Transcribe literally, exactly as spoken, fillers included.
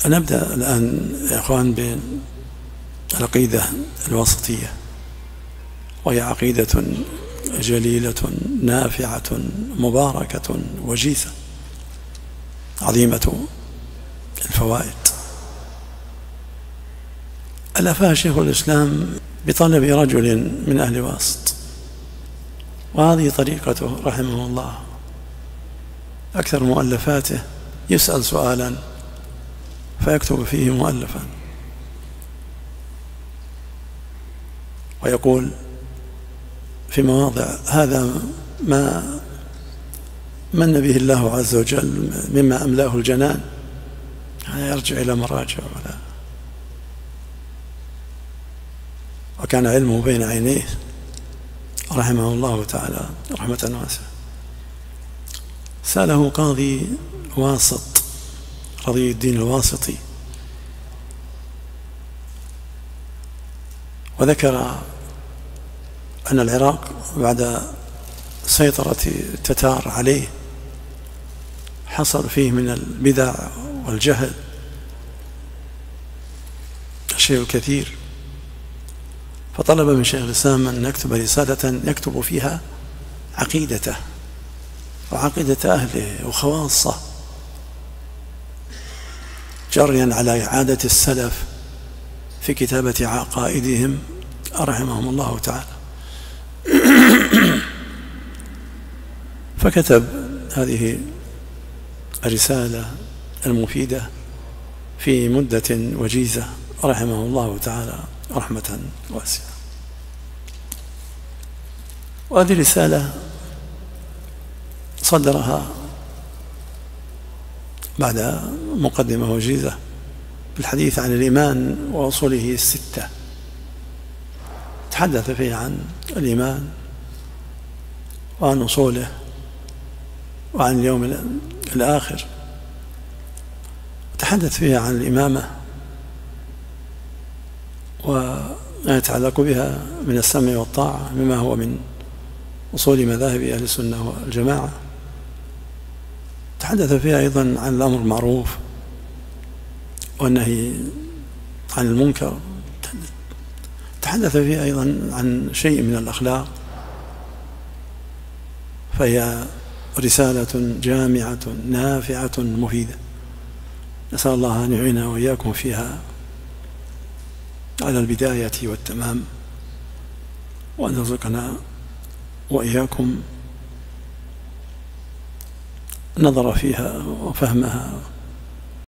نبدأ الآن يا إخوان بالعقيدة الوسطية، وهي عقيدة جليلة نافعة مباركة وجيزة عظيمة الفوائد. ألفها شيخ الإسلام بطلب رجل من أهل واسط، وهذه طريقته رحمه الله. أكثر مؤلفاته يسأل سؤالا فيكتب فيه مؤلفا، ويقول في مواضع هذا ما من به الله عز وجل مما أملاه الجنان، يرجع إلى مراجع ولا وكان علمه بين عينيه رحمه الله تعالى رحمة واسعة. سأله قاضي واسط رضي الدين الواسطي، وذكر أن العراق بعد سيطرة التتار عليه حصل فيه من البدع والجهل الشيء الكثير، فطلب من شيخ الإسلام أن نكتب رسالة يكتب فيها عقيدته وعقيدة أهله وخواصه، جريا على عادة السلف في كتابة عقائدهم رحمهم الله تعالى. فكتب هذه الرسالة المفيدة في مدة وجيزة رحمه الله تعالى رحمة واسعة. وهذه الرسالة صدرها بعد مقدمة وجيزة بالحديث عن الإيمان وأصوله الستة، تحدث فيه عن الإيمان وعن أصوله وعن اليوم الآخر، تحدث فيها عن الإمامة وما يتعلق بها من السمع والطاعة مما هو من أصول مذاهب أهل السنة والجماعة، تحدث فيها أيضا عن الأمر المعروف والنهي عن المنكر، تحدث فيها أيضا عن شيء من الأخلاق، فهي رسالة جامعة نافعة مفيدة. نسأل الله أن يعيننا وإياكم فيها على البداية والتمام، وأن يرزقنا وإياكم نظر فيها وفهمها